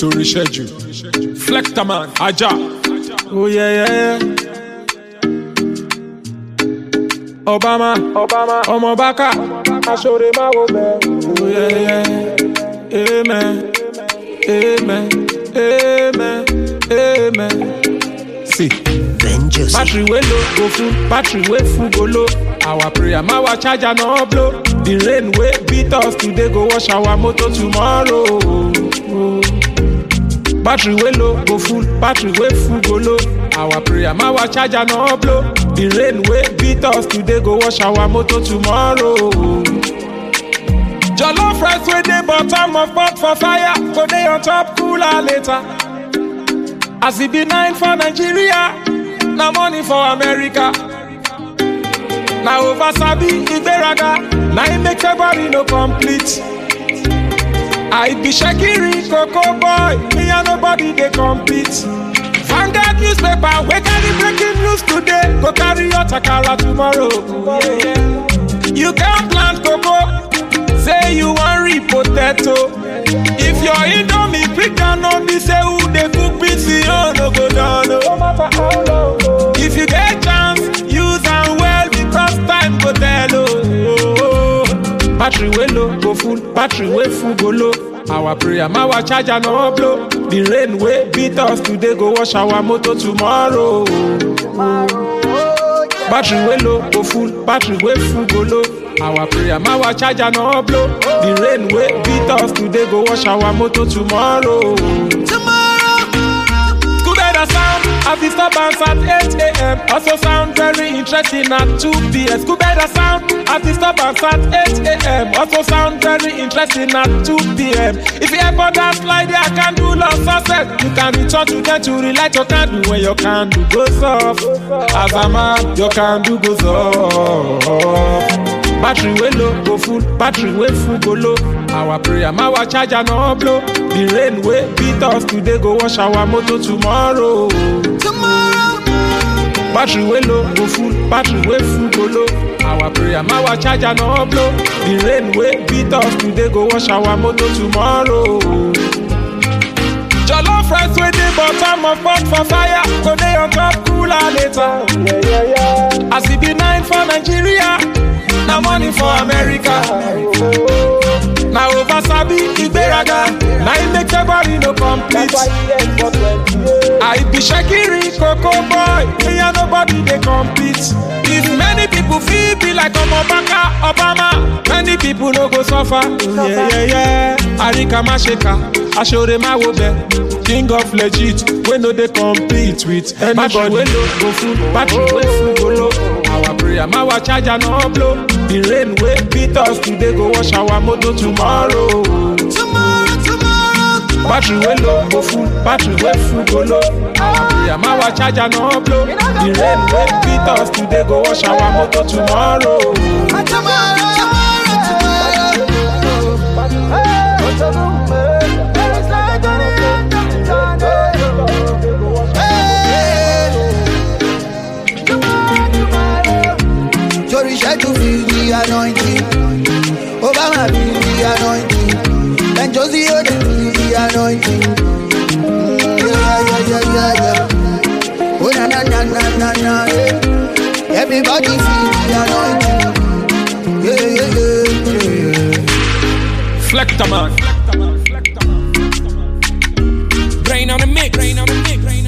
torí ṣẹ́jú. Flectaman, ajá. Oh yeah. Obama, ọmọ bákà, aṣọ́re máa wo bẹ́ẹ̀. Oh yeah. Amen. See. Battery way low, go full, battery way full, go low. Our prayer, our charger no blow. The rain way beat us today, go wash our motor tomorrow. Battery way low, go full, battery way full, go low. Our prayer, our charger no blow. The rain way beat us today, go wash our motor tomorrow. Jollof rice with the bottom of pot for fire, go day on top, cooler later. As it be 9 for Nigeria, now money for America. Now over Sabi, Iberaga, now it make everybody no complete. I be Shakiri, Coco boy, me and nobody they compete. Vanguard newspaper, we carry breaking news today, go carry your takara tomorrow. Yeah. You can't plant cocoa, say you want reap potato. If you're Indomie, pick down on this, say who they cook busy, oh no go down. No matter how long. If you get chance, use them well because time go tell. Oh. Battery way low, go full, battery way full, go low. Our prayer, our charger no blow. The rain way beat us today, go wash our motor tomorrow. Battery way low, go full, battery way full, go low. Our prayer, our charger no blow. The rain way beat us today, go wash our motor tomorrow. Scooby sound, a disturbance at 8 a.m. Also sound very interesting at 2 p.m. Scooby sound, a disturbance at 8 a.m. Also sound very interesting at 2 p.m. If you ever that slide, I can do lots of sex. You can return to them to relight your candle when your candle goes off. As a man, your candle goes off. Battery way low, go full, battery way full, go low. Our prayer, our charger no blow. The rain way beat us today, go wash our motor tomorrow. Battery way low, go full, battery way full, go low. Our prayer, our charger no blow. The rain way beat us today, go wash our motor tomorrow. Jollof rice with the bottom of pot for fire, go day on top, cooler later. Yeah. As it be 9 for Nigeria, now money for America. Now over Sabi, Iberaga, now it make everybody no complete. I be Shakiri, Coco boy, me and nobody they compete. If many people feel be like Obama, many people no go suffer. Yeah. Arika Masheka, Ashore Mawobe, king of legit, we no they compete with anybody. Battery way low, go full, battery way full, go low. Our prayer, our charger no blow. The rain way beat us today, go wash our motor tomorrow. Battery way low, go full, battery way full, go low. Our prayer, our charger no blow. The rain way beat us today, go wash our motor tomorrow. Try to feel the anointing. Obama feel the anointing. And Josie feel the anointing. Yeah. Oh na. Yeah. Everybody feel the anointing. Yeah. Flectaman. Brain on the mix.